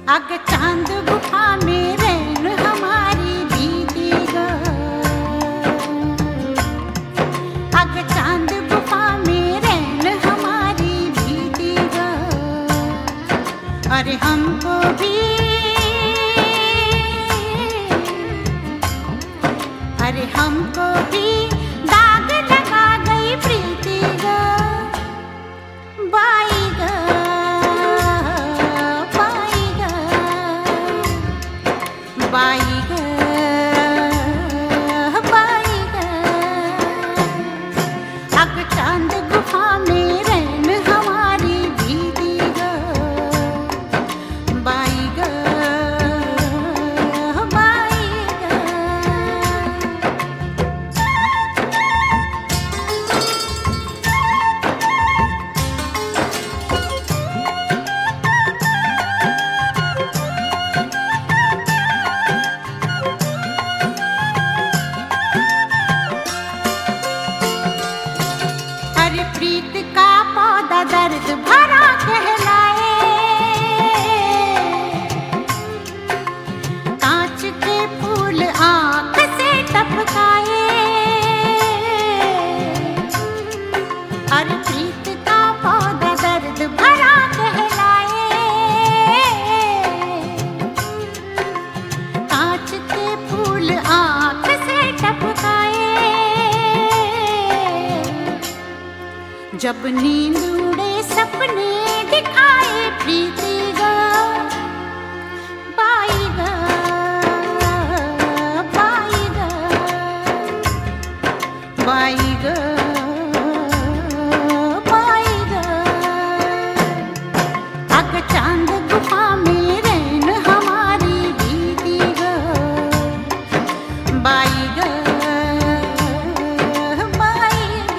अग चांद गुफा में रैन हमारी बीती ग, अग चांद गुफा में रैन हमारी बीती ग। अरे हमको भी, अरे हमको भी दाग लगा गई प्रीति ग, बाई ग, बाई ग, बाई ग, बाई ग। अग चांद गुफा में रैन हमारी बीती ग, बाई ग, बाई ग। अरे प्रीत का पौधा दर्द भरा कहलाए, कांच के फूल आंख से टपकाए। अरे प्रीत का पौधा दर्द भरा कहलाए, कांच के फूल आंख से टपकाए। जब नींद उड़े सपने दिखाए प्रीति ग, बाई ग, बाई ग, बाई ग, बाई ग। अग चांद गुफा में रैन हमारी बीती ग, बाई ग, बाई ग।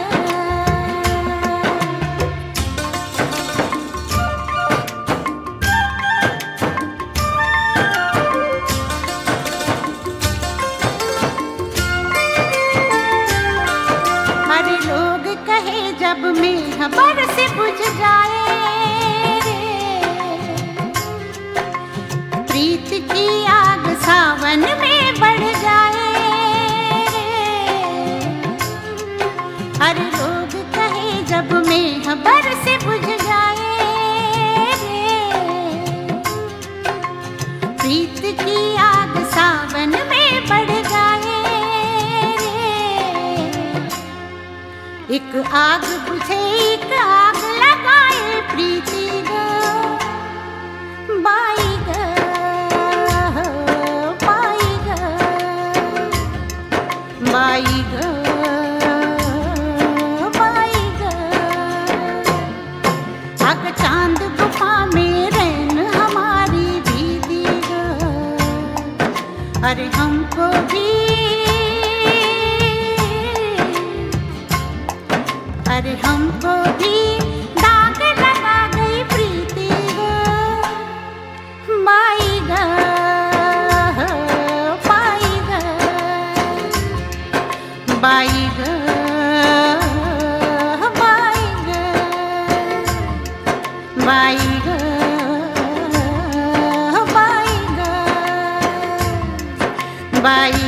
अरे लोग कहे जब मेघ बरस बुझ जाए, प्रीत की आग सावन में बढ़ जाए। अरे लोग कहे जब मेघ बरस बुझ जाए, प्रीत की आग सावन में बढ़ जाए। एक आग बुझे एक आग लगाए प्रीति ग, बाई ग, बाई ग, बाई ग, बाई ग। अग चांद गुफा में रैन हमारी बीती ग, अरे हमको भी, अरे हमको भी दाग लगा गई प्रीति ग, बाई ग, बाई ग, बाई ग, बाई ग, बाई ग, बाई ग, बाई